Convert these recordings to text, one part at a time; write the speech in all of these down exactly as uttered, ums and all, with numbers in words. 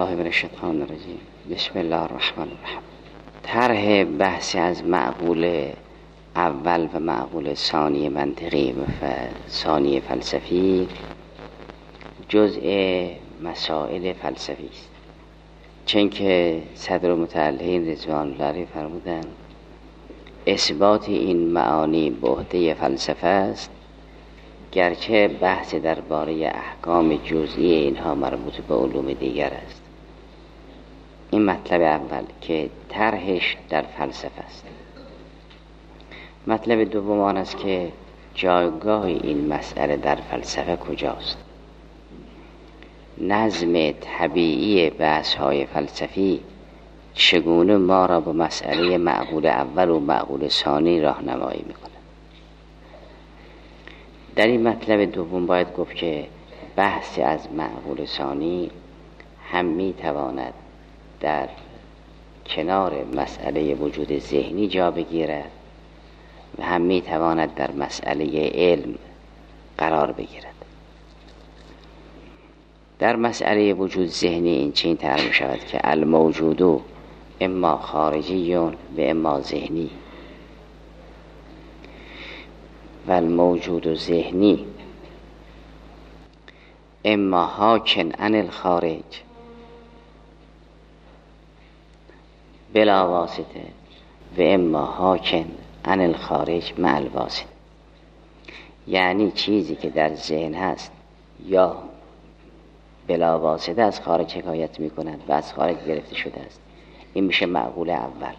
الله من الشیطان الرجیم. بسم الله الرحمن الرحیم. طرح بحث از معقول اول و معقول ثانی منطقی و ثانی فلسفی جزء مسائل فلسفی است، چون که صدر متعلقین رضوان الله علیه فرمودند اثبات این معانی به عهده فلسفه است، گرچه بحث درباره احکام جزئی اینها مربوط به علوم دیگر است. این مطلب اول که طرحش در فلسفه است. مطلب دوم آن است که جایگاه این مسئله در فلسفه کجاست. نظم طبیعی بحث‌های فلسفی چگونه ما را به مسئله معقول اول و معقول ثانی راهنمایی می‌کند. در این مطلب دوم باید گفت که بحث از معقول ثانی هم می‌تواند در کنار مسئله وجود ذهنی جا بگیرد و هم می‌تواند در مسئله علم قرار بگیرد. در مسئله وجود ذهنی این چنین تعریف می شود که الموجود اما خارجی و اما ذهنی و الموجود ذهنی اما حاکن عن الخارج بلا واسطه و اما حاکن عن الخارج مع الواسطه. یعنی چیزی که در ذهن هست یا بلا واسطه از خارج حکایت می کند و از خارج گرفته شده است، این میشه معقول اول.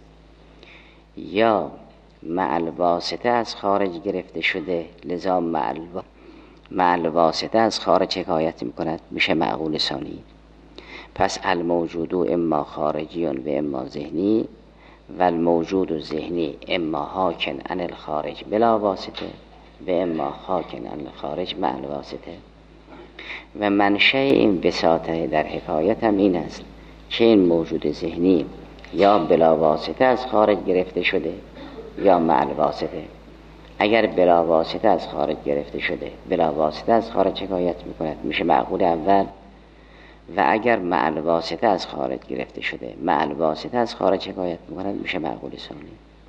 یا مع الواسطه از خارج گرفته شده، لذا مع الواسطه از خارج حکایت می کند، میشه معقول ثانی. پس الموجود اما خارجی و اما ذهنی و الموجود ذهنی اما حاکن عن الخارج بلا واسطه و اما حاکن عن الخارج مع الواسطه. و منشأ این وساطه در حکایت هم این است که این موجود ذهنی یا بلا واسطه از خارج گرفته شده یا مع الواسطه. اگر بلا واسطه از خارج گرفته شده، بلا واسطه از خارج حکایت میکند، میشه معقول اول. و اگر مع الواسطه از خارج گرفته شده، مع الواسطه از خارج حکایت میکند، میشه معقول ثانی.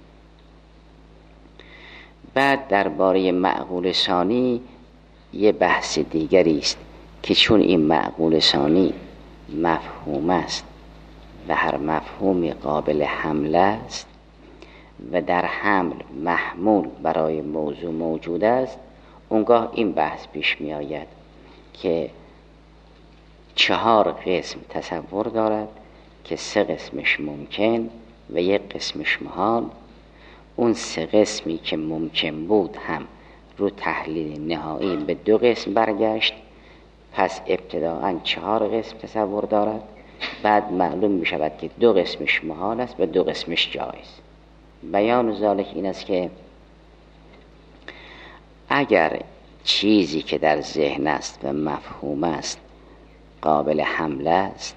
بعد درباره معقول ثانی یه بحث دیگری است که چون این معقول ثانی مفهوم است و هر مفهومی قابل حمل است و در حمل محمول برای موضوع موجود است، اونگاه این بحث پیش می آید که چهار قسم تصور دارد که سه قسمش ممکن و یک قسمش محال. اون سه قسمی که ممکن بود هم رو تحلیل نهایی به دو قسم برگشت، پس ابتداعاً چهار قسم تصور دارد. بعد معلوم می شود که دو قسمش محال است و دو قسمش جایز. بیان ذالک این است که اگر چیزی که در ذهن است و مفهوم است قابل حمل است،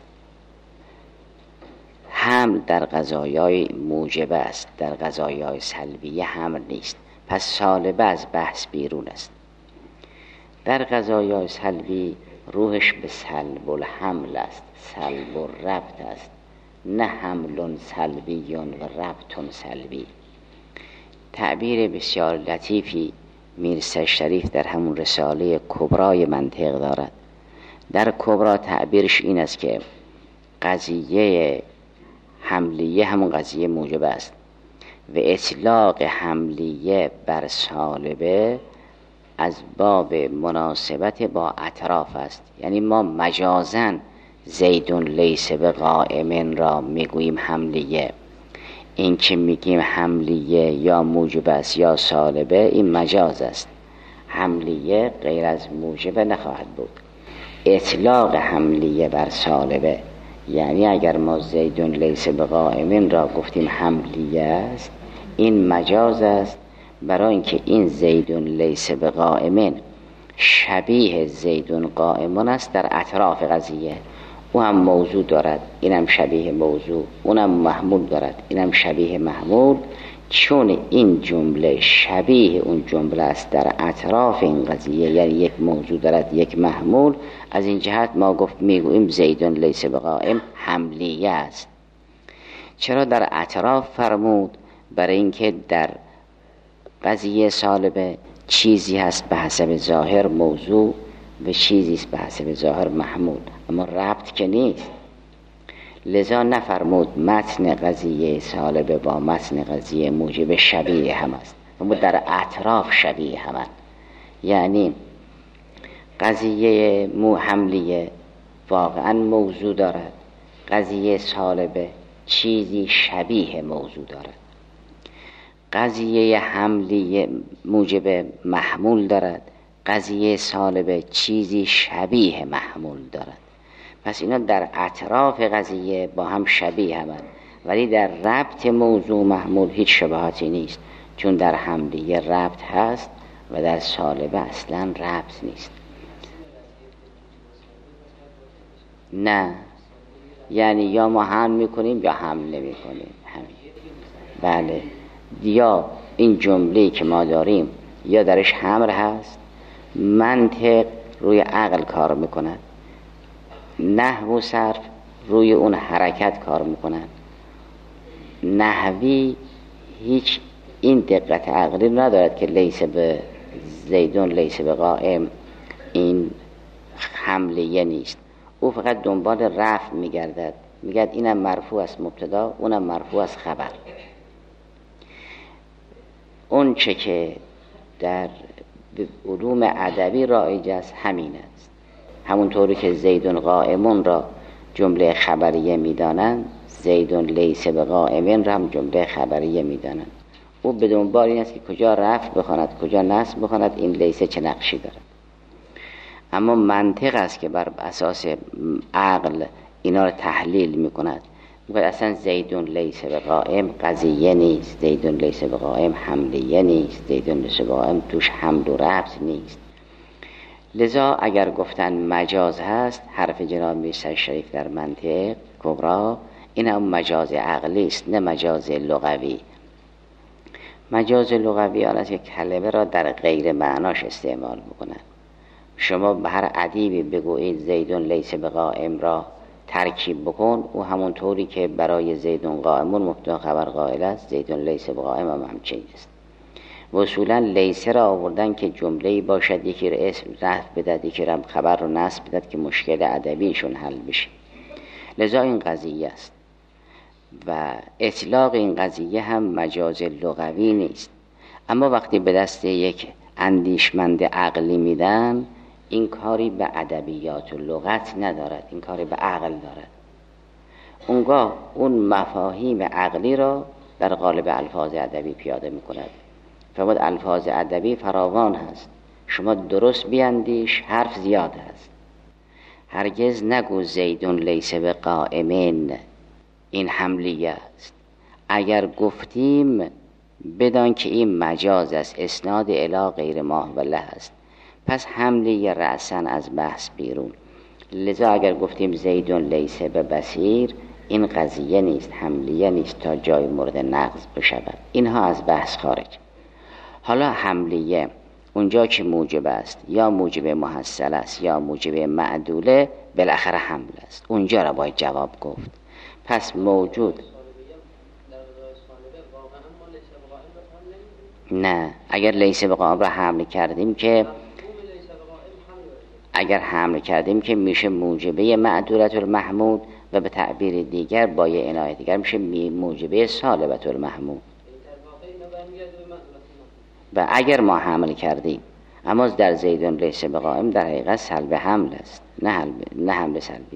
حمل در قضایای موجب است، در قضایای سلبیه حمل نیست، پس سالبه از بحث بیرون است. در قضایای سلبی روحش به سلب الحمل است، سلب الربط است، نه حمل سلبی و ربط سلبی. تعبیر بسیار لطیفی میرزا شریف در همون رساله کبرای منطق دارد. در کبرا تعبیرش این است که قضیه حملیه همون قضیه موجب است و اطلاق حملیه بر سالبه از باب مناسبت با اطراف است. یعنی ما مجازاً زیدون لیس به قائمن را میگوییم حملیه. این که میگیم حملیه یا موجب است یا سالبه، این مجاز است. حملیه غیر از موجب نخواهد بود. اطلاق حملیه بر سالبه، یعنی اگر ما زیدون لیس به قائمن را گفتیم حملیه است، این مجاز است، برای اینکه این زیدون لیس به قائمن شبیه زیدون قائمن است در اطراف قضیه. او هم موضوع دارد، اینم شبیه موضوع، اونم محمول دارد، اینم شبیه محمول، چون این جمله شبیه اون جمله است در اطراف این قضیه، یعنی یک موضوع دارد یک محمول، از این جهت ما گفت میگوییم زیدون لیس بقائم حملیه است. چرا در اطراف فرمود؟ برای اینکه در قضیه سالبه چیزی هست به حسب ظاهر موضوع و چیزی است به حسب ظاهر محمول، اما ربط که نیست. لذا نفرمود متن قضیه سالبه با متن قضیه موجب شبیه هم است، اما در اطراف شبیه هم است. یعنی قضیه مو حملیه واقعا موضوع دارد، قضیه سالبه چیزی شبیه موضوع دارد. قضیه حملیه موجب محمول دارد، قضیه سالبه چیزی شبیه محمول دارد. پس اینا در اطراف قضیه با هم شبیه همند، ولی در ربط موضوع محمول هیچ شباهتی نیست، چون در حملیه ربط هست و در سالبه اصلا ربط نیست. نه، یعنی یا ما حمل میکنیم یا حمل نمی کنیم، همین. بله، یا این جمله‌ای که ما داریم یا درش حمل هست، منطق روی عقل کار میکند، نحو و صرف روی اون حرکت کار میکنن. نحوی هیچ این دقت عقلی ندارد که لیس به زیدون لیس به قائم این حملیه نیست، او فقط دنبال رفع میگردد، میگد اینم مرفوع است مبتدا، اونم مرفوع است خبر. اون چه که در علوم ادبی رایج است همین است. همونطوری که زیدون قائمون را جمله خبریه میدانند، زیدون لیس به قائمین را هم جمله خبریه میدانند. او به دنبال این است که کجا رفع بخواند کجا نصب بخواند، این لیس چه نقشی دارد. اما منطق است که بر اساس عقل اینا را تحلیل میکند، میگه اصلا زیدون لیس به قائم قضیه نیست، زیدون لیس به قائم حملیه نیست، زیدون لیس به قائم توش حمل و ربط نیست. لذا اگر گفتن مجاز هست، حرف جناب میرزا شریف در منطق کبرا، این هم مجاز عقلی است نه مجاز لغوی. مجاز لغوی آن است که کلمه را در غیر معناش استعمال بکنن. شما به هر ادیبی بگویید زیدون لیس به قائم را ترکیب بکن، او همون طوری که برای زیدون قائمون مبتدا خبر قائل است، زیدون لیس به قائم هم همچنین است. و اصولا لیس را آوردن که جمله‌ای باشد، یکی را اسم رفع بدهد، یکی را خبر رو نصب بدهد که مشکل ادبیشون حل بشه. لذا این قضیه است و اطلاق این قضیه هم مجاز لغوی نیست. اما وقتی به دست یک اندیشمند عقلی میدن، این کاری به ادبیات و لغت ندارد، این کاری به عقل دارد. اونگاه اون مفاهیم عقلی را در قالب الفاظ ادبی پیاده میکند. فرمود الفاظ ادبی فراوان هست، شما درست بیندیش، حرف زیاد هست. هرگز نگو زیدون لیس به قائمین این حملیه است. اگر گفتیم بدان که این مجاز است، اسناد الی غیر ماهوله است، پس حملیه رأسن از بحث بیرون. لذا اگر گفتیم زیدون لیس به بصیر، این قضیه نیست، حملیه نیست تا جای مورد نقض بشود، اینها از بحث خارج. حالا حملیه اونجا که موجب است، یا موجب محصل است یا موجب معدوله، بالاخره حمل است، اونجا را باید جواب گفت. پس موجود نه، اگر لیس به قائم را حمل کردیم که اگر حمل کردیم که میشه موجبه معدولت المحمود، و به تعبیر دیگر با یه عنایت دیگر میشه موجبه سالبت المحمود. و اگر ما حمل کردیم، اما در زیدون لیس به قائم در حقیقت سلب حمل است، نه حمل, نه حمل سلبی.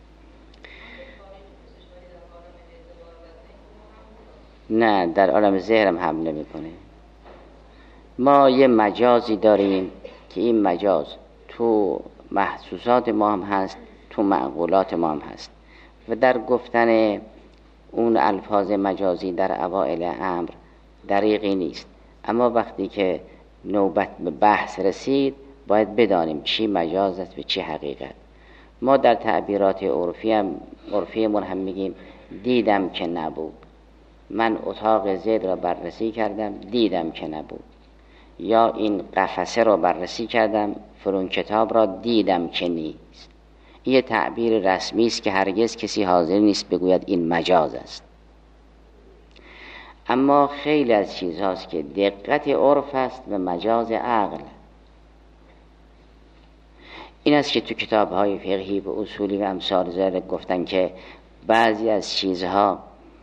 نه، در عالم ذهن هم حمل نمی‌کنه. ما یه مجازی داریم که این مجاز تو محسوسات ما هم هست، تو معقولات ما هم هست، و در گفتن اون الفاظ مجازی در اوائل امر دریغی نیست. اما وقتی که نوبت به بحث رسید، باید بدانیم چی مجاز است و چی حقیقت. ما در تعبیرات عرفی هم عرفیمون هم میگیم دیدم که نبود. من اتاق زید را بررسی کردم دیدم که نبود، یا این قفسه را بررسی کردم فلان کتاب را دیدم که نیست. این تعبیر رسمی است که هرگز کسی حاضر نیست بگوید این مجاز است. اما خیلی از چیزهاست که دقت عرف است و مجاز عقل. این است که تو کتاب‌های فقهی و اصولی و امثال ذلک گفتن که بعضی از چیزها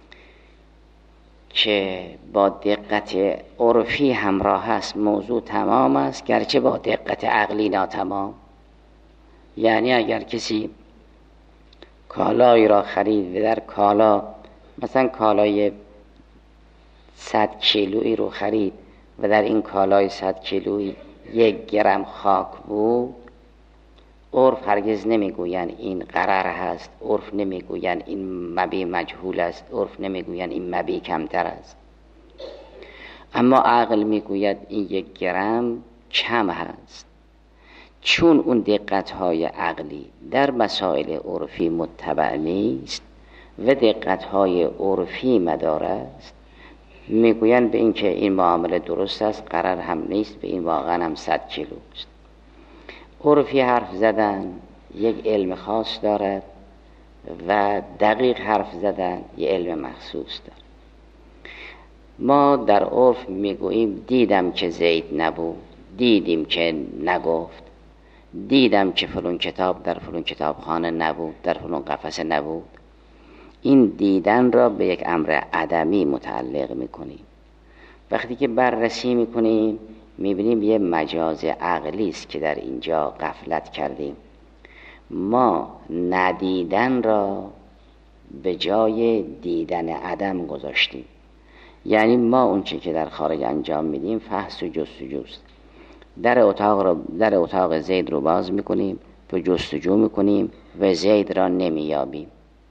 که با دقت عرفی همراه است موضوع تمام است، گرچه با دقت عقلی ناتمام. یعنی اگر کسی کالایی را خرید و در کالا مثلا کالای صد کیلویی رو خرید و در این کالای صد کیلویی یک گرم خاک بود، عرف هرگز نمیگوین این قرار هست، عرف نمیگوین این مبی مجهول است، عرف نمیگوین این مبی کمتر است. اما عقل میگوید این یک گرم کم هست، چون اون دقت‌های عقلی در مسائل عرفی متبع نیست و دقت‌های عرفی مدار است، میگوین به این که این معامله درست است، قرار هم نیست، به این واقعا هم صد کیلو است. عرفی حرف زدن یک علم خاص دارد و دقیق حرف زدن یک علم مخصوص دارد. ما در عرف میگوییم دیدم که زید نبود، دیدیم که نگفت، دیدم که فلان کتاب در فلان کتابخانه نبود، در فلان قفسه نبود. این دیدن را به یک امر عدمی متعلق میکنیم. وقتی که بررسی میکنیم میبینیم یه مجاز عقلی است که در اینجا غفلت کردیم. ما ندیدن را به جای دیدن عدم گذاشتیم. یعنی ما اون چی که در خارج انجام میدیم فحص و جستجوست. در اتاق رو در اتاق زید رو باز میکنیم و جستجو میکنیم و زید را نمیابیم.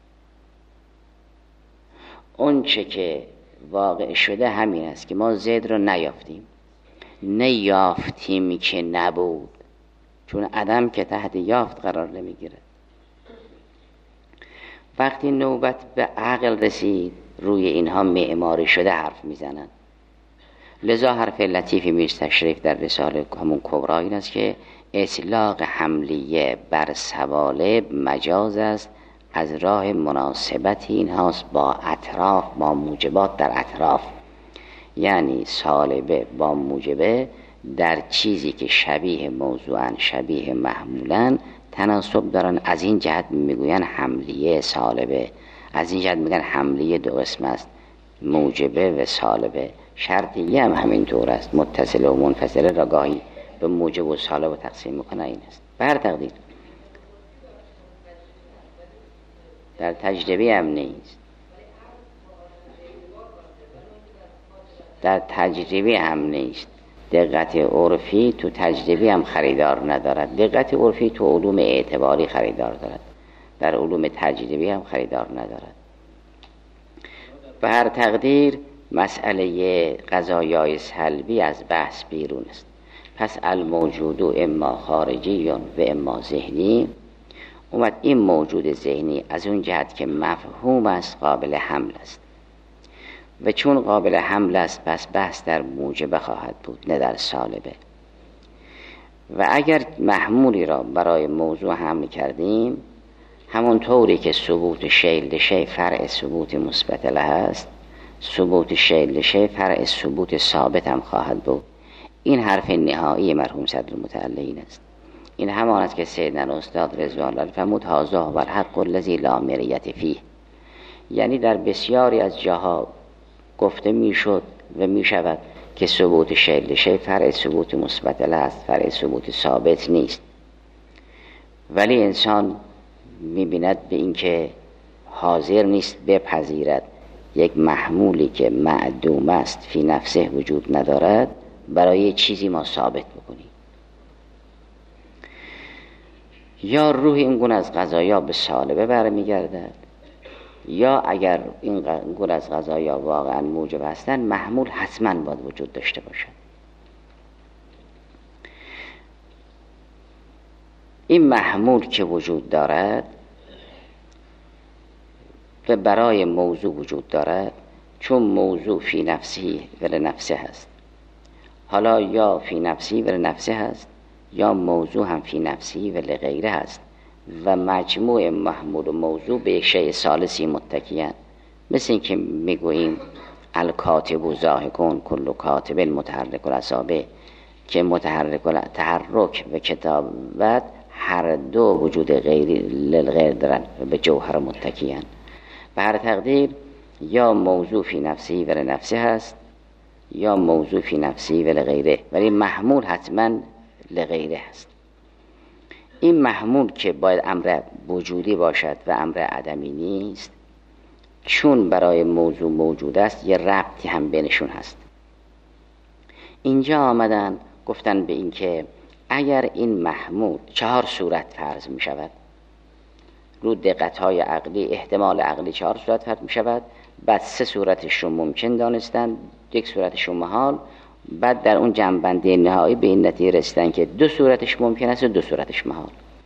اون چی که واقع شده همین است که ما زید را نیافتیم. نیافتیم که نبود، چون عدم که تحت یافت قرار نمیگیره. وقتی نوبت به عقل رسید روی اینها معماری شده حرف میزنن. لذا حرف لطیفی میر تشریف در رساله همون کبرا این است که اطلاق حملیه بر سوالب مجاز است از راه مناسبت اینهاست با اطراف، با موجبات در اطراف. یعنی سالبه با موجبه در چیزی که شبیه موضوعاً شبیه محمولاً تناسب دارن. از این جهت میگوین حملیه سالبه، از این جهت میگن حملیه دو قسم است، موجبه و سالبه. شرطیه هم همین طور است، متصل و منفصله را گاهی به موجب و سالبه تقسیم میکنه. این است به هر تقدیر در تجربه هم نیست، در تجربه هم نیست. دقت عرفی تو تجربه هم خریدار ندارد، دقت عرفی تو علوم اعتباری خریدار دارد، در علوم تجربه هم خریدار ندارد. به هر تقدیر مسئله قضایای سلبی از بحث بیرون است. پس الموجود اما خارجی و اما ذهنی. اومد این موجود ذهنی از اون جهت که مفهوم است قابل حمل است، و چون قابل حمل است پس بحث در موجبه خواهد بود نه در سالبه. و اگر محمولی را برای موضوع حمل کردیم، همون طوری که ثبوت شیء لشیء فرع ثبوت مثبت له است، ثبوت شیء لشیء فرع ثبوت ثابت هم خواهد بود. این حرف نهایی مرحوم صدر المتعلین است. این همان است که سیدنا استاد رضوان الله فرمود هذا هو الحق الذی لا مریة فیه. یعنی در بسیاری از جاها گفته میشد و میشود که ثبوت شیء لشیء فرع ثبوت مثبت له است، فرع ثبوت ثابت نیست. ولی انسان میبیند به این که حاضر نیست بپذیرد یک محمولی که معدوم است فی نفسه وجود ندارد برای چیزی ما ثابت بکنیم. یا روح این گونه از قضایا به سالبه برمیگردد، یا اگر این گونه از قضایا واقعا موجب هستند محمول حتما باید وجود داشته باشد. این محمول که وجود دارد و برای موضوع وجود دارد چون موضوع فی نفسی و لنفسه هست. حالا یا فی نفسی و لنفسه هست یا موضوع هم فی نفسی و لغیره هست و مجموع محمول و موضوع به یک شیء ثالثی متکیان. مثل این که میگوییم الکاتب و ضاحکون کل کاتب متحرک الاصابع، که متحرک تحرک و کتابت هر دو وجود غیری للغیر دارن و به جوهر متکیان. به هر تقدیر یا موضوع فی نفسی و لنفسه هست یا موضوع فی نفسی و لغیره، ولی محمول حتما لغیره هست. این محمول که باید امر وجودی باشد و امر عدمی نیست، چون برای موضوع موجود است یه ربطی هم بینشون هست. اینجا آمدن گفتن به این که اگر این محمول چهار صورت فرض می شود، رو دقت‌های عقلی احتمال عقلی چهار صورت فرض می شود، بعد سه صورتش رو ممکن دانستن، یک صورتش رو محال، بعد در اون جمع‌بندی نهایی به این نتیجه رسیدن که دو صورتش ممکن است و دو صورتش محال.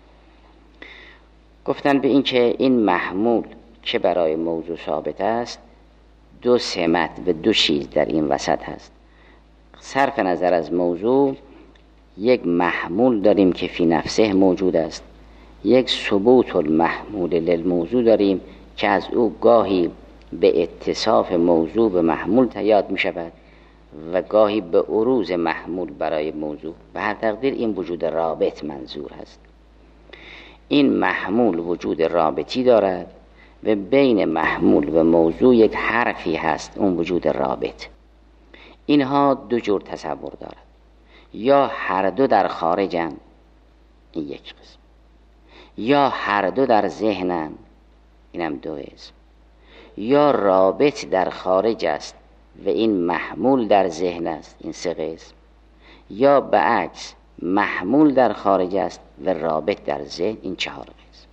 گفتن به این که این محمول که برای موضوع ثابت است دو سمت و دو چیز در این وسط هست. صرف نظر از موضوع یک محمول داریم که فی نفسه موجود است، یک ثبوت المحمول للموضوع داریم که از او گاهی به اتصاف موضوع به محمول تیاد می شود و گاهی به عروض محمول برای موضوع. به هر تقدیر این وجود رابط منظور است. این محمول وجود رابطی دارد و بین محمول و موضوع یک حرفی هست، اون وجود رابط. اینها دو جور تصور دارد، یا هر دو در خارجن، این یک قسم، یا هر دو در ذهنن، اینم دو قسم، یا رابط در خارج است و این محمول در ذهن است، این سه قسم، یا به عکس محمول در خارج است و رابط در ذهن، این چهار قسم.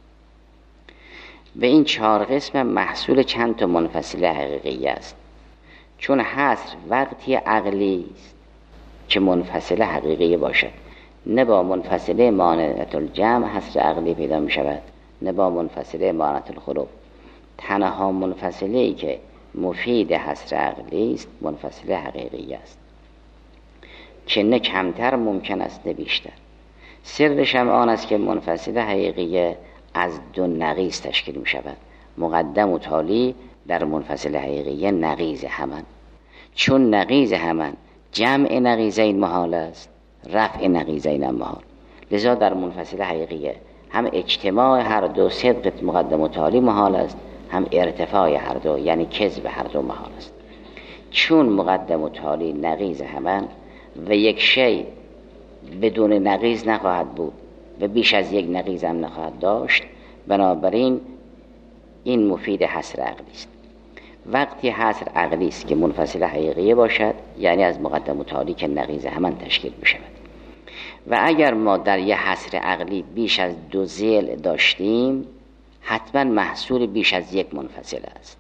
و این چهار قسم محصول چند تا منفصله حقیقی است. چون حصر وقتی عقلی است که منفصله حقیقی باشد، نه با منفصله مانعت الجمع حصر عقلی پیدا می شود، نه با منفصله مانعت الخلو. تنها منفصله ای که مفید حصر عقلی است منفصله حقیقی است که نه کمتر ممکن است نه بیشتر. سرش هم آن است که منفصله حقیقی از دو نقیض تشکیل می شود. مقدم و تالی در منفصله حقیقی نقیض همان. چون نقیض همان جمع نقیضین محال است، رفع نقیضین هم محال. لذا در منفصله حقیقی هم اجتماع هر دو صدق مقدم و تالی محال است، هم ارتفاع هر دو یعنی کذب هر دو محال است. چون مقدم و تالی نقیض همان و یک شی بدون نقیض نخواهد بود و بیش از یک نقیض هم نخواهد داشت، بنابراین این مفید حصر عقلی است. وقتی حصر عقلی است که منفصله حقیقی باشد، یعنی از مقدم و تالی که نقیض همان تشکیل می شود. و اگر ما در یه حصر عقلی بیش از دو ذیل داشتیم، حتما محصول بیش از یک منفصله است.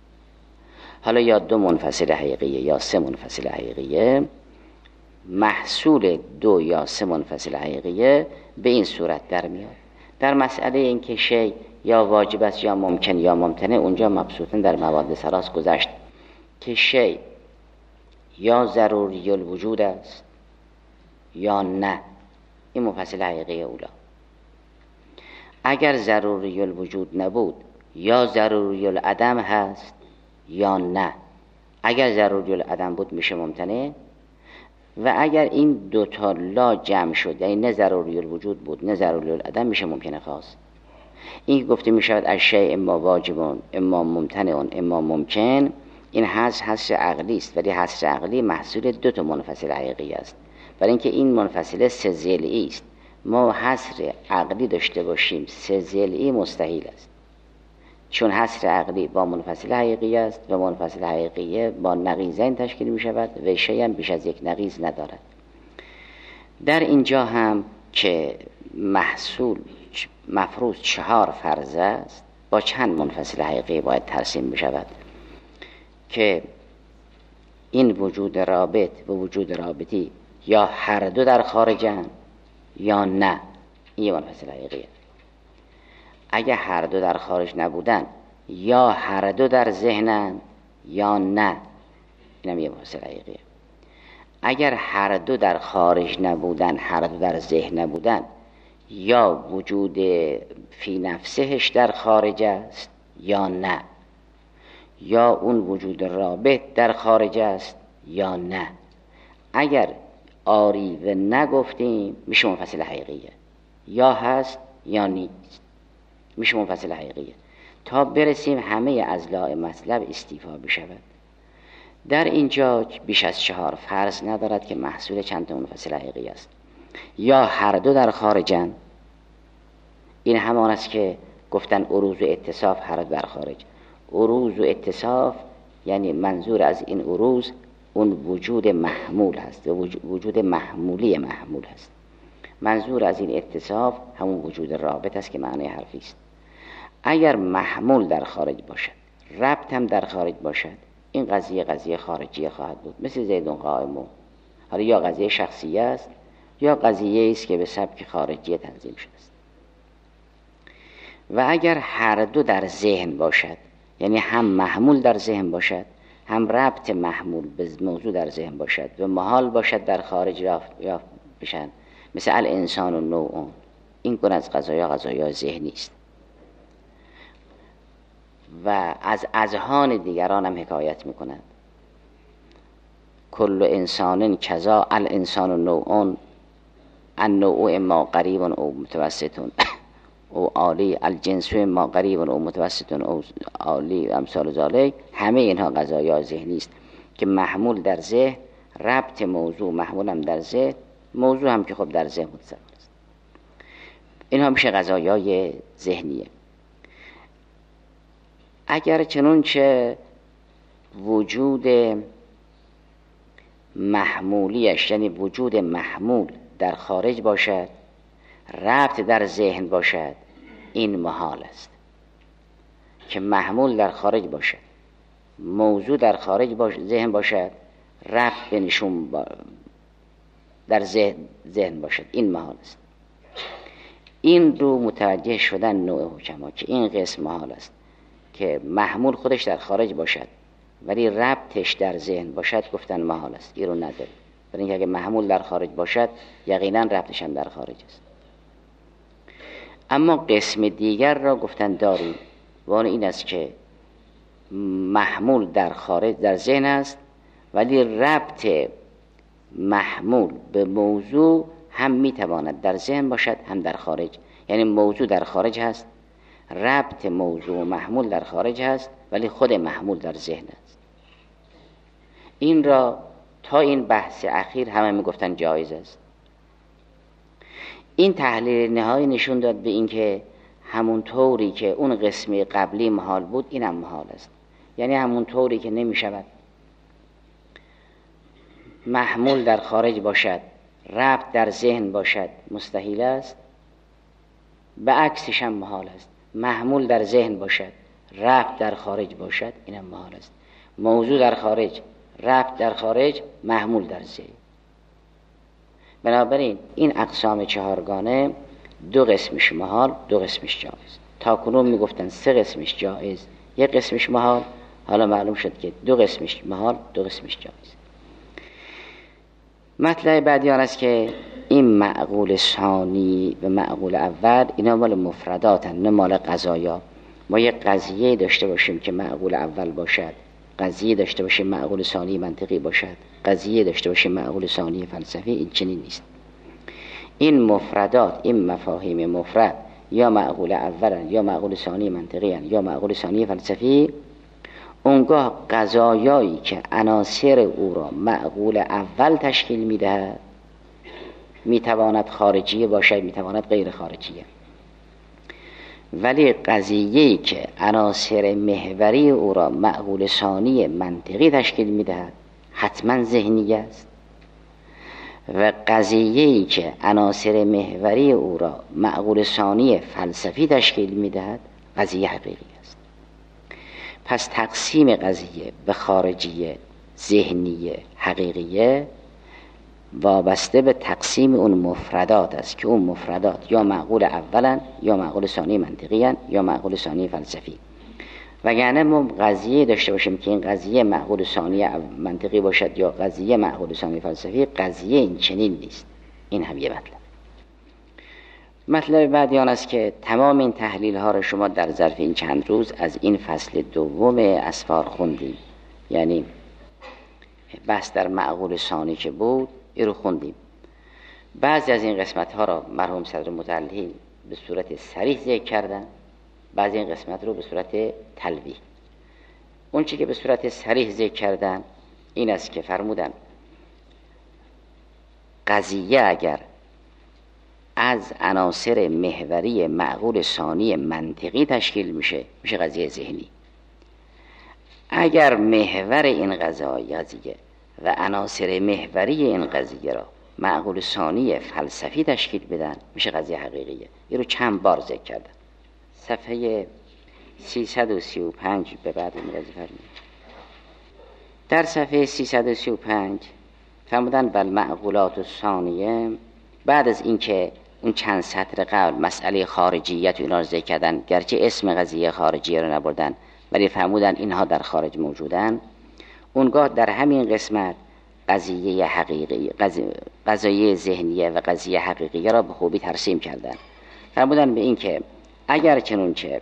حالا یا دو منفصله حقیقیه یا سه منفصله حقیقیه، محصول دو یا سه منفصله حقیقیه به این صورت در میاد. در مسئله این که شی یا واجب است یا ممکن یا ممتنع، اونجا مبسوطن در مواد سراس گذشت که شی یا ضروری الوجود است یا نه. این منفصله حقیقی اولا. اگر ضروری الوجود نبود یا ضروری العدم هست یا نه. اگر ضروری العدم بود میشه ممتنع، و اگر این دوتا لا جمع شد، یعنی نه ضروری الوجود بود نه ضروری العدم، میشه ممکنه خاص. این گفته میشود از شیء اما واجبون اما ممتنعون اما ممکن. این حصر حصر عقلی است، ولی حصر عقلی محصول دو تا منفصل حقیقی است. برای اینکه این منفصله سه ضلعی است، ما حصر عقلی داشته باشیم سه ضلعی مستحیل است، چون حصر عقلی با منفصل حقیقی است و منفصل حقیقی با نقیضین تشکیل می شود و شیء هم بیش از یک نقیض ندارد. در اینجا هم که محصول مفروض چهار فرض است، با چند منفصل حقیقی باید ترسیم می شود که این وجود رابط و وجود رابطی یا هر دو در خارجن یا نه. این منفصل حقیقیه. اگه هر دو در خارج نبودن، یا هر دو در ذهنن یا نه، اینم یه مفصل حقیقیه. اگر هر دو در خارج نبودن، هر دو در ذهن نبودن، یا وجود فی نفسهش در خارج است یا نه، یا اون وجود رابط در خارج است یا نه. اگر آری و نگفتیم میشه منفصل حقیقیه، یا هست یا نیست، میشه منفصل حقیقیه، تا برسیم همه اضلاع مطلب استیفا بشود. در اینجا بیش از چهار فرض ندارد که محصول چند تا منفصل حقیقی است. یا هر دو در خارجن، این همان است که گفتن عروض و اتصاف هر دو در خارج. عروض و اتصاف یعنی منظور از این عروض اون وجود محمول هست، وجود محمولی محمول هست. منظور از این اتصاف همون وجود رابط است که معنی حرفی است. اگر محمول در خارج باشد، ربط هم در خارج باشد، این قضیه قضیه خارجی خواهد بود، مثل زیدون قائمون. حالا یا قضیه شخصیه است یا قضیه است که به سبک خارجی تنظیم شده است. و اگر هر دو در ذهن باشد، یعنی هم محمول در ذهن باشد، هم ربط محمول به موضوع در ذهن باشد و محال باشد در خارج یافت بشن، مثل الانسان و نوعون، این گونه از قضایا قضایا ذهنی است. و از اذهان دیگران هم حکایت میکنند. کل انسان کذا الانسان نوعون، النوع اما قریب او متوسط او عالی، الجنس اما قریب او متوسط او عالی، امثال ذالک. همه اینها قضایا ذهنی است که محمول در ذهن، ربط موضوع محمول هم در ذهن، موضوع هم که خب در ذهن متصور است. اینها میشه قضایای ذهنیه. اگر چنانچه وجود محمولیش، یعنی وجود محمول در خارج باشد، ربط در ذهن باشد، این محال است. که محمول در خارج باشد، موضوع در خارج باشد، ذهن باشد، ربط به نشون با در ذهن, ذهن باشد، این محال است. این رو متوجه شدن نوع حکما که این قسم محال است، که محمول خودش در خارج باشد ولی ربطش در ذهن باشد، گفتن محال است، این رو نداره. برای اینکه اگه محمول در خارج باشد یقینا ربطش هم در خارج است. اما قسم دیگر را گفتن داریم، و آن این است که محمول در خارج در ذهن است ولی ربط محمول به موضوع هم میتواند در ذهن باشد هم در خارج. یعنی موضوع در خارج هست، ربط موضوع محمول در خارج هست ولی خود محمول در ذهن است. این را تا این بحث اخیر همه میگفتن جایز است. این تحلیل نهایی نشون داد به این که همون طوری که اون قسم قبلی محال بود، اینم محال است. یعنی همون طوری که نمیشود محمول در خارج باشد، ربط در ذهن باشد، مستحیل است. به عکسش هم محال است. محمول در ذهن باشد، ربط در خارج باشد، اینم محال است. موضوع در خارج، ربط در خارج، محمول در ذهن. بنابراین این اقسام چهارگانه دو قسمش محال، دو قسمش جایز. تا کنون میگفتن سه قسمش جایز، یک قسمش محال. حالا معلوم شد که دو قسمش محال، دو قسمش جایز. مطلب بعدی آن است که این معقول ثانی و معقول اول اینا مال مفرداتن، نه مال قضایا. ما یک قضیه داشته باشیم که معقول اول باشد، قضیه داشته باشیم معقول ثانی منطقی باشد، قضیه داشته باشیم معقول ثانی فلسفی، این چنین نیست. این مفردات، این مفاهیم مفرد یا معقول اولن یا معقول ثانی منطقی هن یا معقول ثانی فلسفی، اونگاه قضایایی که عناصر او را معقول اول تشکیل میدهد میتواند خارجیه باشد، میتواند غیر خارجیه. ولی قضیه‌ای که عناصر محوری او را معقول ثانی منطقی تشکیل میدهد حتما ذهنی است، و قضیه‌ای که عناصر محوری او را معقول ثانی فلسفی تشکیل میدهد قضیه حقیقی است. پس تقسیم قضیه به خارجیه، ذهنیه، حقیقیه وابسته به تقسیم اون مفردات است که اون مفردات یا معقول اولن یا معقول ثانی منطقی هن یا معقول ثانی فلسفی. وگرنه ما قضیه داشته باشیم که این قضیه معقول ثانی منطقی باشد یا قضیه معقول ثانی فلسفی، قضیه این چنین نیست. این هم یه مطلب. مطلب بعدی آن است که تمام این تحلیل ها رو شما در ظرف این چند روز از این فصل دوم اسفار خوندیم، یعنی بحث در معقول ثانی که بود این رو خوندیم. بعضی از این قسمت ها را مرحوم صدر متعلی به صورت صریح ذکر کردن، بعضی این قسمت رو به صورت تلویح. اون چی که به صورت صریح ذکر کردن این است که فرمودن قضیه اگر از عناصر محوری معقول ثانی منطقی تشکیل میشه میشه قضیه ذهنی. اگر محور این قضیه و عناصر محوری این قضیه را معقول ثانی فلسفی تشکیل بدن میشه قضیه حقیقیه. این رو چند بار ذکر کردن. صفحه سیصد و سی و پنج به بعد این قضیه فرمودن. در صفحه سیصد و سی و پنج فرمودن بل معقولات الثانیه، بعد از اینکه اون چند سطر قبل مسئله خارجیت و اینا رو ذکر کردن، گرچه اسم قضیه خارجیه رو نبردن ولی فرمودن اینها در خارج موجودن، اونگاه در همین قسمت قضیه حقیقی قضیه ذهنیه و قضیه حقیقیه را به خوبی ترسیم کردن. فرمودن به این که اگر چنونچه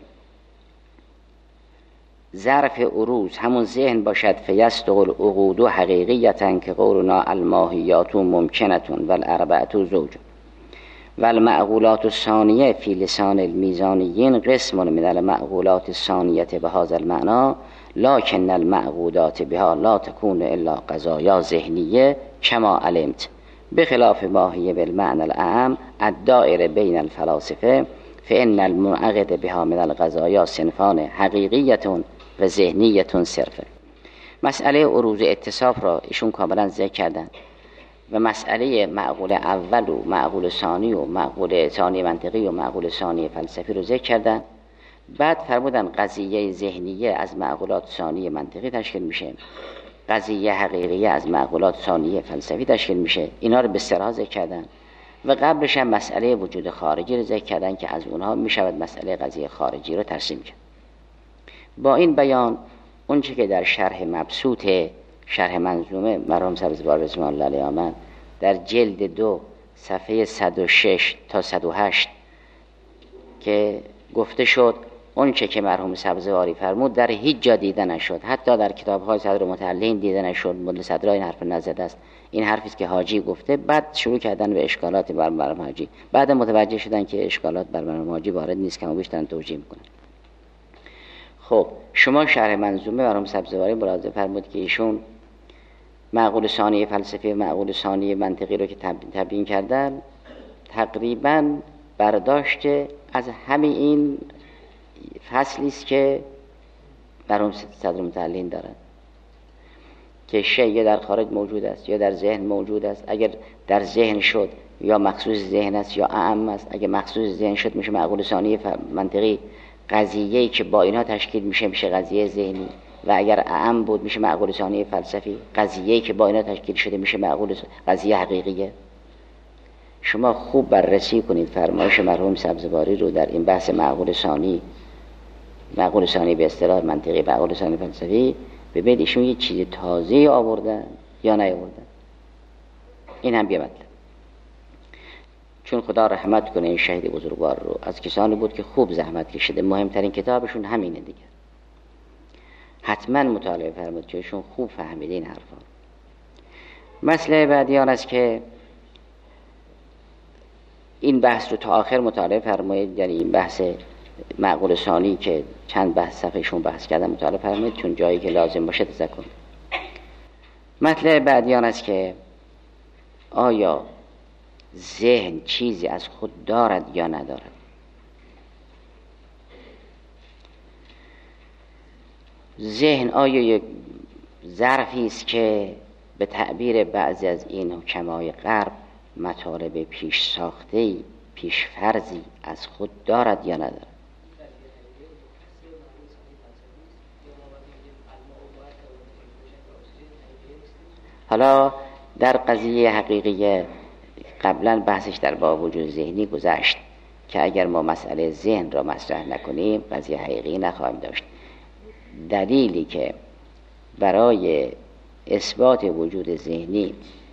ظرف عروض همون ذهن باشد فیستقل عقود حقیقیتن که قولنا الماهیات ممکنتون والاربعت زوج والمعقولات الثانیه فی لسان المیزانیین قسم من المعقولات الثانیه بهذا المعنى لكن المعقودات بها لا تكون الا قضايا ذهنیه کما علمت بخلاف ما هي بالمعنى الاعم الدائر بین الفلاسفه فإن المنعقد بها من القضايا صنفان حقیقیتون و ذهنیتون صرفه. مسئله عروض اتصاف را ایشون کاملا ذکر کردن و مسئله معقول اول و معقول ثانی و معقول ثانی منطقی و معقول ثانی فلسفی رو ذکر کردن. بعد فرمودن قضیه ذهنیه از معقولات ثانی منطقی تشکیل میشه، قضیه حقیقیه از معقولات ثانی فلسفی تشکیل میشه. اینا رو به سراح ذکر کردن و قبلش هم مسئله وجود خارجی رو ذکر کردن که از اونها میشود مسئله قضیه خارجی رو ترسیم کرد. با این بیان اون چی که در شرح مبسوط شرح منظومه مرحوم سبزوار رضوان الله علیه آمد در جلد دو صفحه صد و شش تا صد و هشت که گفته شد اون چه که مرحوم سبزواری فرمود در هیچ جا دیده نشد، حتی در کتاب‌های صدر متعلین دیده نشد. مدل صدرا این حرف نزده است. این حرفی است که حاجی گفته. بعد شروع کردن به اشکالات بر مرحوم حاجی، بعد متوجه شدن که اشکالات بر مرحوم حاجی وارد نیست، کما بیش دارن توجیه میکنن. خب شما شرح منظومه مرحوم سبزواری ملاحظه فرمود که ایشون معقول ثانی فلسفی و معقول ثانی منطقی رو که تبیین کردن تقریبا برداشته از همین این فصلی است که مرحوم صدر متعلین دارن که شیء یا در خارج موجود است یا در ذهن موجود است. اگر در ذهن شد یا مخصوص ذهن است یا اعم است. اگر مخصوص ذهن شد میشه معقول ثانی منطقی، قضیه‌ای که با اینا تشکیل میشه میشه قضیه ذهنی، و اگر اعم بود میشه معقول ثانی فلسفی، قضیه‌ای که با اینا تشکیل شده میشه معقول قضیه حقیقیه. شما خوب بررسی کنید فرمایش مرحوم سبزواری رو در این بحث معقول ثانی معقول ثانی به اصطلاح منطقی، معقول ثانی فلسفی، ببینید ایشون یه چیز تازه آوردن یا نیاوردن. این هم یه مطلب. چون خدا رحمت کنه این شهید بزرگوار رو، از کسانی بود که خوب زحمت کشیده، مهمترین کتابشون همینه دیگه. حتما مطالعه فرمود که ایشون خوب فهمیده این حرفا. مسئله بعدی آن است که این بحث رو تا آخر مطالعه فرمایید، یعنی این بحث معقول ثانی که چند بحث صفحهشون بحث کردن مطالعه فرمایید، چون جایی که لازم باشه تذکر. مطلب بعدی آن است که آیا ذهن چیزی از خود دارد یا ندارد؟ ذهن آیا یک ظرفی است که به تعبیر بعضی از این حکمای غرب مطالب پیش ساخته، پیش فرضی از خود دارد یا ندارد؟ حالا در قضیه حقیقیه قبلا بحثش در باب وجود ذهنی گذشت که اگر ما مسئله ذهن را مطرح نکنیم قضیه حقیقی نخواهیم داشت. دلیلی که برای اثبات وجود ذهنی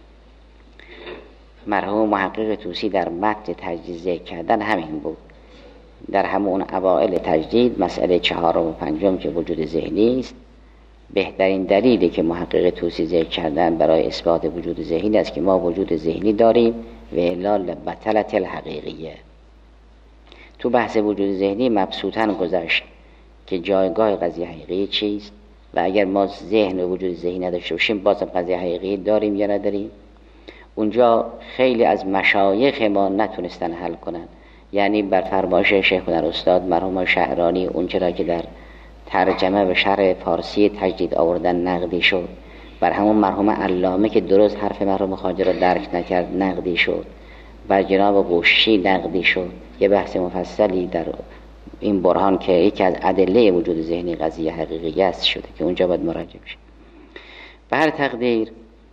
مرحوم محقق طوسی در متن تجدید ذکر کردن همین بود. در همون اوائل تجدید مسئله چهارم و پنجم که وجود ذهنی است، بهترین دلیلی که محقق طوسی ذکر کردن برای اثبات وجود ذهنی است که ما وجود ذهنی داریم و الا لبطلت الحقیقیه. تو بحث وجود ذهنی مبسوطاً گذشت که جایگاه قضیه حقیقی چیست و اگر ما ذهن و وجود ذهنی نداشته باشیم بازم قضیه حقیقی داریم یا نداریم. اونجا خیلی از مشایخ ما نتونستن حل کنن، یعنی بر فرمایش شیخ در استاد مرحوم شعرانی اون چرا که در ترجمه و شرح فارسی تجدید آوردن نقدی شد، بر همون مرحوم علامه که درست حرف مرحوم خواجه را درک نکرد نقدی شد، بر جناب قوشی نقدی شد. یه بحث مفصلی در این برهان که یکی از ادله وجود ذهنی قضیه حقیقی است شده که اونجا باید مراجعه بشه. به هر تقدیر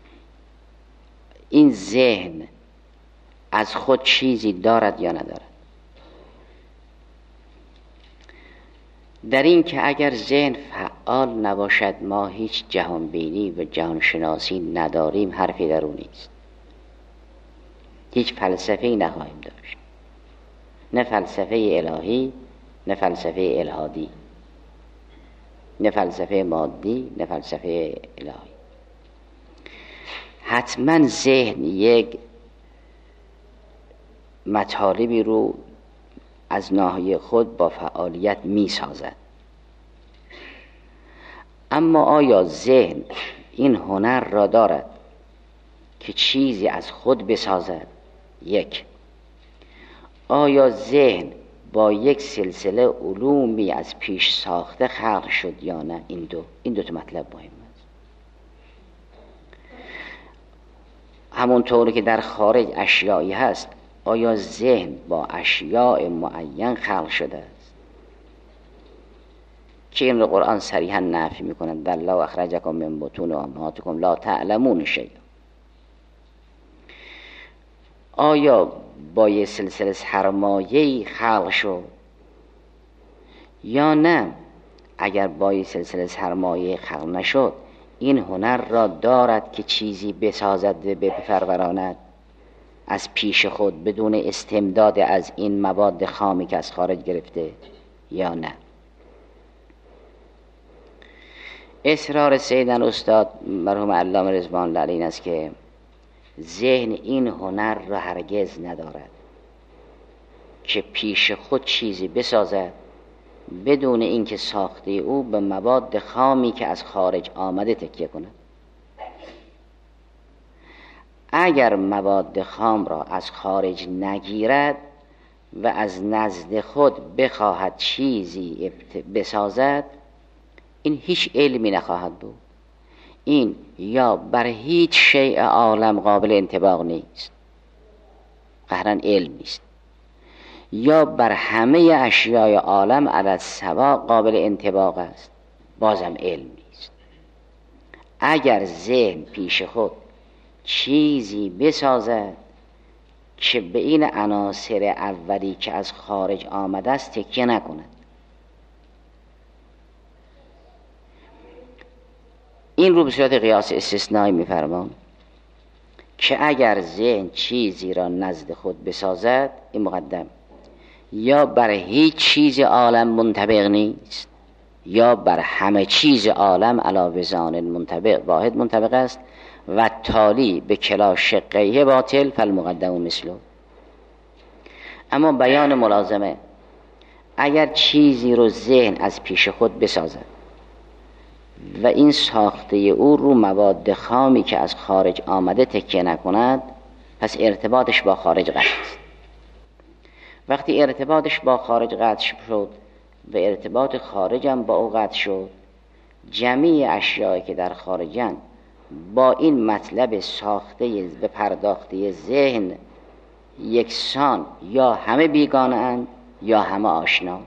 این ذهن از خود چیزی دارد یا ندارد؟ در این که اگر ذهن فعال نباشد ما هیچ جهان بینی و جهان شناسی نداریم، حرفی در اون نیست. هیچ فلسفه‌ای نخواهیم داشت، نه فلسفه الهی نه فلسفه الهادی، نه فلسفه مادی نه فلسفه الهی. حتما ذهن یک مطالبی رو از ناحیه خود با فعالیت می سازد. اما آیا ذهن این هنر را دارد که چیزی از خود بسازد؟ یک، آیا ذهن با یک سلسله علومی از پیش ساخته خلق شد یا نه؟ این دو این دو تا مطلب مهم است. همونطوری که در خارج اشیایی هست، آیا ذهن با اشیاء معین خلق شده است؟ که این رو قرآن صریحا نفی میکنند، والله اخرجکم من بطون امهاتکم لا تعلمون شیئا. آیا با یه سلسله سرمایه‌ای خلق شد یا نه؟ اگر با یه سلسله سرمایه خلق نشد، این هنر را دارد که چیزی بسازد و بپروراند از پیش خود بدون استمداد از این مواد خامی که از خارج گرفته یا نه؟ اصرار سیدن استاد مرحوم علامه رضوان الله علیه است که ذهن این هنر را هرگز ندارد که پیش خود چیزی بسازد بدون اینکه ساخته او به مواد خامی که از خارج آمده تکیه کند. اگر مواد خام را از خارج نگیرد و از نزد خود بخواهد چیزی بسازد، این هیچ علمی نخواهد بود. این یا بر هیچ شیء عالم قابل انطباق نیست، قهرن علم نیست، یا بر همه اشیای عالم علی السوا قابل انطباق است، بازم علم نیست. اگر ذهن پیش خود چیزی بسازد که به این عناصر اولی که از خارج آمده است تکیه نکند، این رو به صورت قیاس استثنایی می‌فرمام که اگر ذهن چیزی را نزد خود بسازد، این مقدم یا بر هیچ چیز عالم منطبق نیست یا بر همه چیز عالم علی وزان منطبق واحد منطبق است و تالی به کلا شقیه باطل فالمقدم مثله. اما بیان ملازمه، اگر چیزی رو ذهن از پیش خود بسازد و این ساخته او رو مواد خامی که از خارج آمده تکیه نکند، پس ارتباطش با خارج قطع است. وقتی ارتباطش با خارج قطع شد و ارتباط خارجم با او قطع شد، جمیع اشیایی که در خارجن با این مطلب ساخته و پرداخته ذهن یکسان یا همه بیگانه اند یا همه آشنا.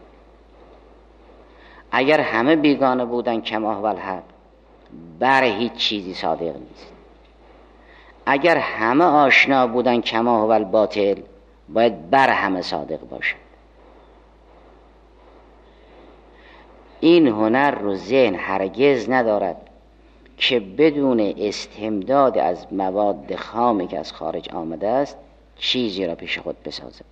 اگر همه بیگانه بودن کما هو الحق، بر هیچ چیزی صادق نیست. اگر همه آشنا بودن کما هو الباطل، باید بر همه صادق باشد. این هنر رو ذهن هرگز ندارد که بدون استمداد از مواد خامی که از خارج آمده است چیزی را پیش خود بسازد.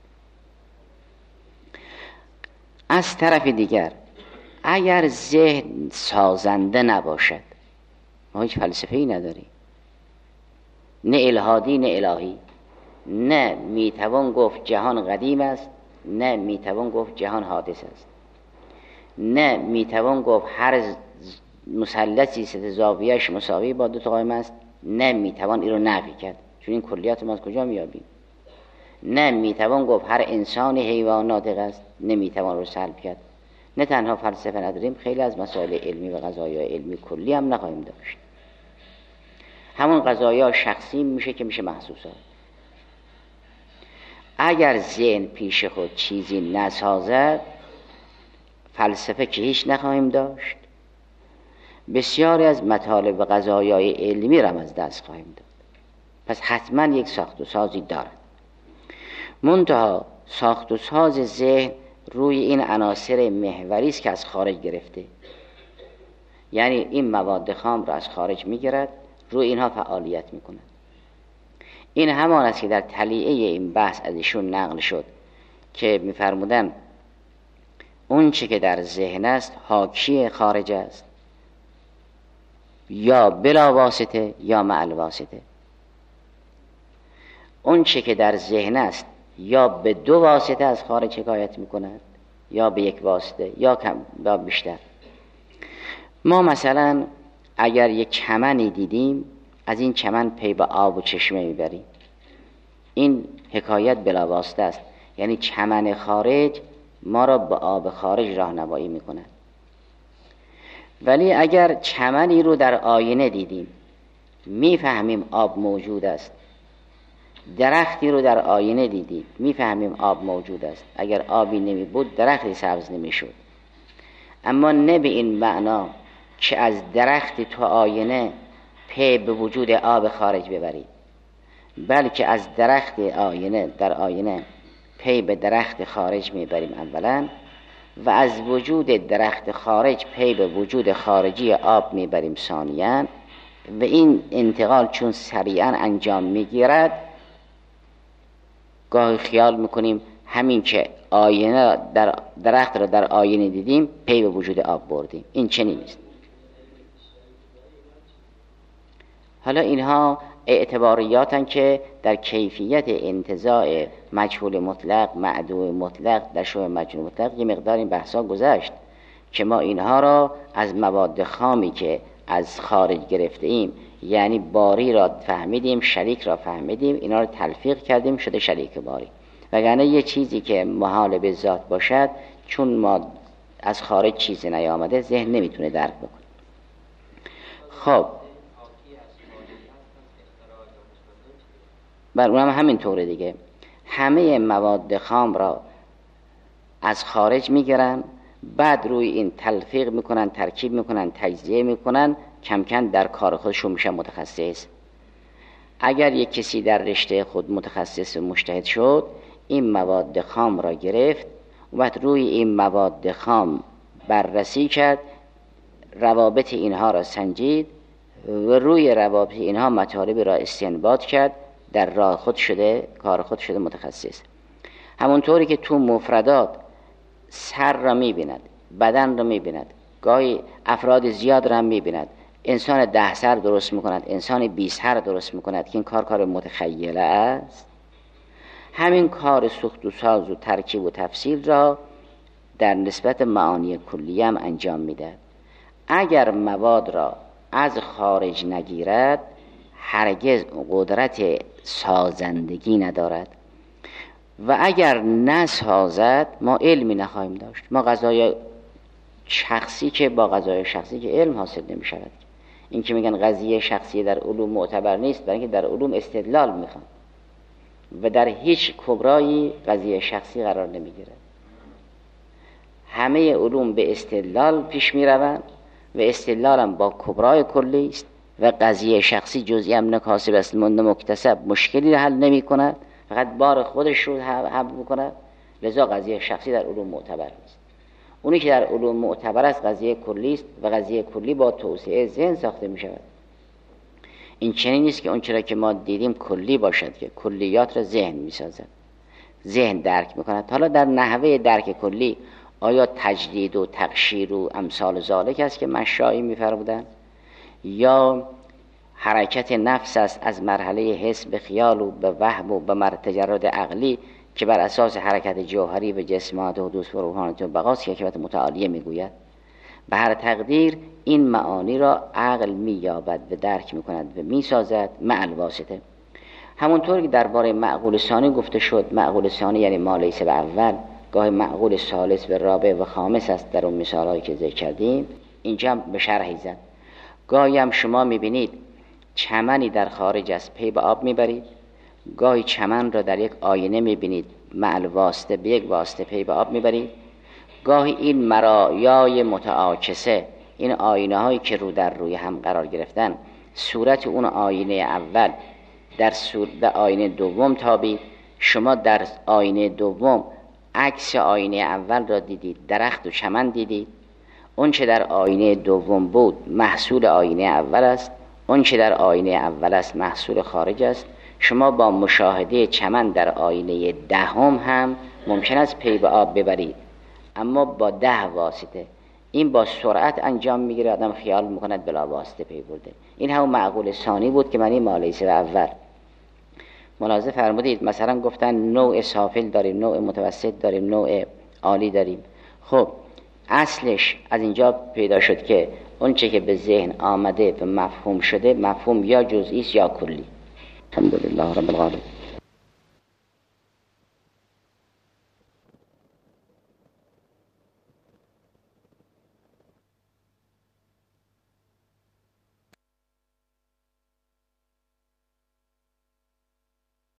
از طرف دیگر اگر ذهن سازنده نباشد، ما هیچ فلسفه‌ای نداریم، نه الهادی نه الهی، نه میتوان گفت جهان قدیم است، نه میتوان گفت جهان حادث است، نه میتوان گفت هر مثلثی ست زاویه‌اش مساوی با دو تا قائم است، نه میتوان این رو نفی کرد، چون این کلیات ما از کجا میابیم؟ نه میتوان گفت هر انسان حیوان ناطق است، نه میتوان رو سلب کرد. نه تنها فلسفه نداریم، خیلی از مسائل علمی و قضایای علمی کلی هم نخواهیم داشت. همون قضایا شخصی میشه که میشه محسوسات. اگر ذهن پیش خود چیزی نسازد، فلسفه که هیچ نخواهیم داشت، بسیاری از مطالب قضایای علمی را از دست خواهیم داد. پس حتما یک ساخت و سازی دارد. منتها ساخت و ساز ذهن روی این عناصر محوری است که از خارج گرفته، یعنی این مواد خام را از خارج میگیرد، روی اینها فعالیت میکند. این همان است که در تلیعه این بحث از ایشون نقل شد که میفرمودن اون چه که در ذهن است حاکی خارج است، یا بلا واسطه یا مع الواسطه. اون چه که در ذهن است یا به دو واسطه از خارج حکایت میکند، یا به یک واسطه یا کم یا بیشتر. ما مثلا اگر یک چمنی دیدیم، از این چمن پی به آب و چشمه میبریم، این حکایت بلا واسطه است، یعنی چمن خارج ما را به آب خارج راهنمایی میکند. ولی اگر چمنی رو در آینه دیدیم، میفهمیم آب موجود است. درختی رو در آینه دیدیم، میفهمیم آب موجود است. اگر آبی نمی بود درختی سبز نمی شد. اما نه به این معنا که از درختی تو آینه پی به وجود آب خارج ببرید، بلکه از درخت آینه در آینه پی به درخت خارج میبریم اولا، و از وجود درخت خارج پی به وجود خارجی آب میبریم ثانیاً. و این انتقال چون سریعا انجام میگیرد، گاهی خیال میکنیم همین که آینه در درخت را در آینه دیدیم پی به وجود آب بردیم. این چنین نیست. حالا اینها اعتباریاتن که در کیفیت انتزاع مجهول مطلق، معدوم مطلق در شوه مجهول مطلق یه مقدار این بحثا گذشت که ما اینها را از مواد خامی که از خارج گرفته ایم، یعنی باری را فهمیدیم، شریک را فهمیدیم، اینا را تلفیق کردیم شده شریک باری. وگرنه یه چیزی که محال به ذات باشد، چون ما از خارج چیزی نیامده، ذهن نمیتونه درک بکنه. خب بر اونم همین طوره دیگه. همه مواد خام را از خارج میگیرن، بعد روی این تلفیق میکنن، ترکیب میکنن، تجزیه میکنن، کم کم در کار خودشون میشن متخصص. اگر یک کسی در رشته خود متخصص و مجتهد شد، این مواد خام را گرفت و بعد روی این مواد خام بررسی کرد، روابط اینها را سنجید و روی روابط اینها مطالب را استنباط کرد، در راه خود شده، کار خود شده متخصص. همونطوری که تو مفردات سر را میبیند، بدن را میبیند، گاهی افراد زیاد را میبیند، انسان ده سر درست میکند، انسان بیست سر درست میکند که این کار کار متخیله است. همین کار سوخت و ساز و ترکیب و تفصیل را در نسبت معانی کلی هم انجام میده. اگر مواد را از خارج نگیرد، هرگز قدرت سازندگی ندارد و اگر نسازد ما علمی نخواهیم داشت. ما قضای شخصی که با قضای شخصی که علم حاصل نمی شود. این که میگن قضیه شخصی در علوم معتبر نیست، برای اینکه در علوم استدلال میخوان و در هیچ کبرایی قضیه شخصی قرار نمیگیره. همه علوم به استدلال پیش میروند و استدلال هم با کبرای کلی است و قضیه شخصی جزئی هم نکاسب است، منده مکتسب، مشکلی حل نمی کند، فقط بار خودش رو حل میکند. لذا قضیه شخصی در علوم معتبر نیست. اونی که در علوم معتبر است قضیه کلی است و قضیه کلی با توسعه ذهن ساخته می شود. این چنین نیست که اون چرا که ما دیدیم کلی باشد که کلیات را ذهن می سازد، ذهن درک می کند. حالا در نحوه درک کلی آیا تجدید و تقشیر و امثال ذالک است که مشایی می فرمودند، یا حرکت نفس است از مرحله حس به خیال و به وهم و به مرحله تجرد عقلی که بر اساس حرکت جوهری به جسمات و حدوث و روحانیت و بقاست که حکمت متعالیه میگوید. به هر تقدیر این معانی را عقل مییابد و درک میکند و میسازد مع الواسطه. همونطور که درباره معقول ثانی گفته شد، معقول ثانی یعنی ما لیس به اول، گاهی معقول ثالث به رابع و خامس است در اون مثالهایی که ذکر کردیم. اینجا به شرحی زد. گاهی هم شما میبینید چمنی در خارج از پی به آب میبرید، گاهی چمن را در یک آینه میبینید مع الواسطه به یک واسطه پی به آب میبرید، گاهی این مرایای متعاکسه، این آینه هایی که رو در روی هم قرار گرفتن، صورت اون آینه اول در صورت آینه دوم تابید. شما در آینه دوم عکس آینه اول را دیدید، درخت و چمن دیدید. اون چه در آینه دوم بود محصول آینه اول است، اون چه در آینه اول است محصول خارج است. شما با مشاهده چمن در آینه دهم هم ممکن است پی به آب ببرید، اما با ده واسطه. این با سرعت انجام میگیره، آدم خیال میکند بلا واسطه پی برده. این هم معقول ثانی بود که معنی ما لیس به اول. ملاحظه فرمودید مثلا گفتن نوع سافل داریم، نوع متوسط داریم، نوع عالی داریم. خب اصلش از اینجا پیدا شد که اون چه که به ذهن آمده و مفهوم شده، مفهوم یا جزئی است یا کلی. الحمدلله رب العالمین.